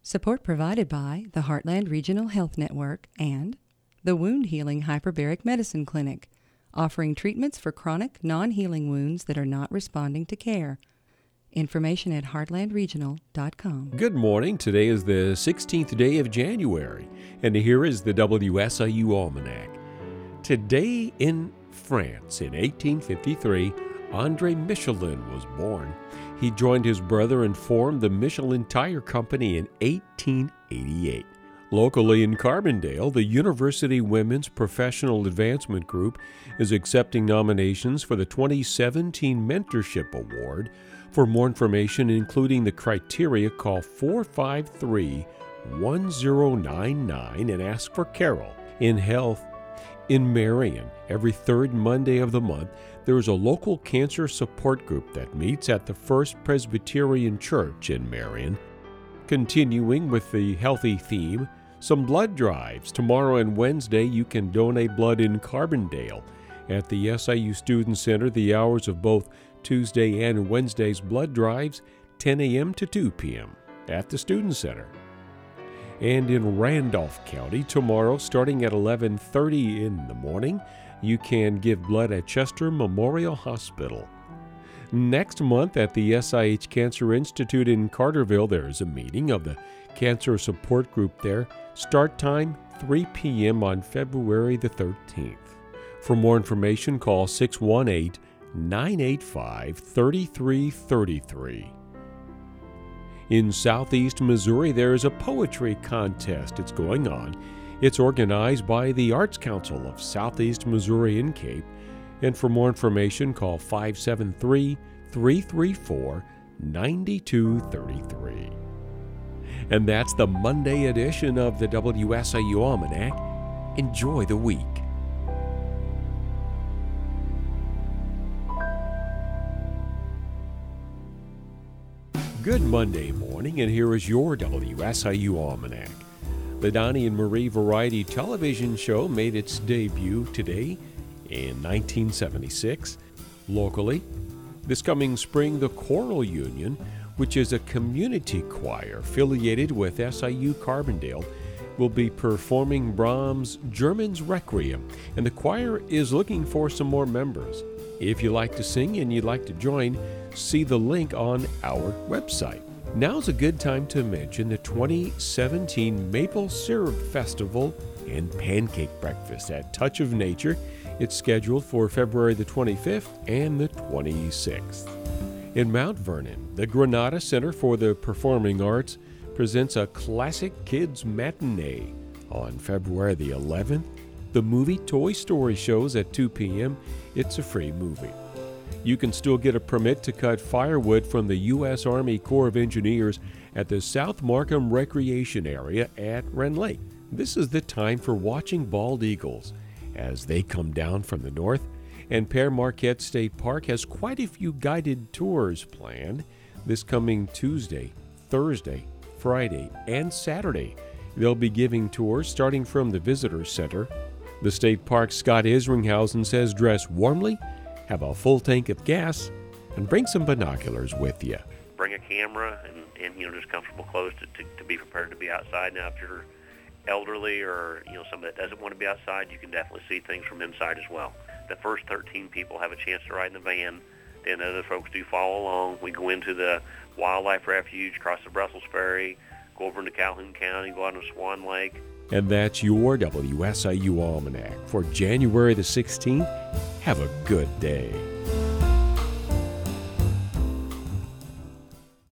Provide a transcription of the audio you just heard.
Support provided by the Heartland Regional Health Network and the Wound Healing Hyperbaric Medicine Clinic, offering treatments for chronic, non-healing wounds that are not responding to care. Information at heartlandregional.com. Good morning. Today is the 16th day of January, and here is the WSIU Almanac. Today in France, in 1853, André Michelin was born. He joined his brother and formed the Michelin Tire Company in 1888. Locally in Carbondale, the University Women's Professional Advancement Group is accepting nominations for the 2017 Mentorship Award. For more information, including the criteria, call 453-1099 and ask for Carol. In health, in Marion, every third Monday of the month, there is a local cancer support group that meets at the First Presbyterian Church in Marion. Continuing with the healthy theme, some blood drives. Tomorrow and Wednesday, you can donate blood in Carbondale. At the SIU Student Center, the hours of both Tuesday and Wednesday's blood drives, 10 a.m. to 2 p.m. at the Student Center. And in Randolph County, tomorrow, starting at 11:30 in the morning, you can give blood at Chester Memorial Hospital. Next month at the SIH Cancer Institute in Carterville, there is a meeting of the Cancer Support Group there. Start time, 3 p.m. on February the 13th. For more information, call 618-985-3333. In southeast Missouri, there is a poetry contest. It's going on. It's organized by the Arts Council of Southeast Missouri and Cape. And for more information, call 573-334-9233. And that's the Monday edition of the WSIU Almanac. Enjoy the week. Good Monday morning, and here is your WSIU Almanac. The Donnie and Marie Variety Television Show made its debut today in 1976. Locally, this coming spring, the Choral Union, which is a community choir affiliated with SIU Carbondale, will be performing Brahms' German's Requiem, and the choir is looking for some more members. If you like to sing and you'd like to join, see the link on our website. Now's a good time to mention the 2017 Maple Syrup Festival and Pancake Breakfast at Touch of Nature. It's scheduled for February the 25th and the 26th. In Mount Vernon, the Granada Center for the Performing Arts presents a classic kids matinee on February the 11th. The movie Toy Story shows at 2 p.m. It's a free movie. You can still get a permit to cut firewood from the U.S. Army Corps of Engineers at the South Markham Recreation Area at Wren Lake. This is the time for watching bald eagles as they come down from the north, and Pere Marquette State Park has quite a few guided tours planned this coming Tuesday, Thursday, Friday, and Saturday. They'll be giving tours starting from the Visitor Center. The State Park's Scott Isringhausen says dress warmly, have a full tank of gas, and bring some binoculars with you. Bring a camera and just comfortable clothes to be prepared to be outside. Now, if you're elderly or somebody that doesn't want to be outside, you can definitely see things from inside as well. The first 13 people have a chance to ride in the van. Then other folks do follow along. We go into the Wildlife Refuge, cross the Brussels Ferry, go over into Calhoun County, go out into Swan Lake. And that's your WSIU Almanac for January the 16th. Have a good day.